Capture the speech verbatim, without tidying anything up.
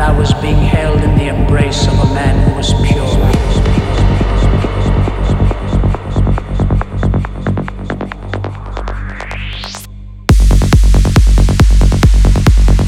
I was being held in the embrace of a man who was pure.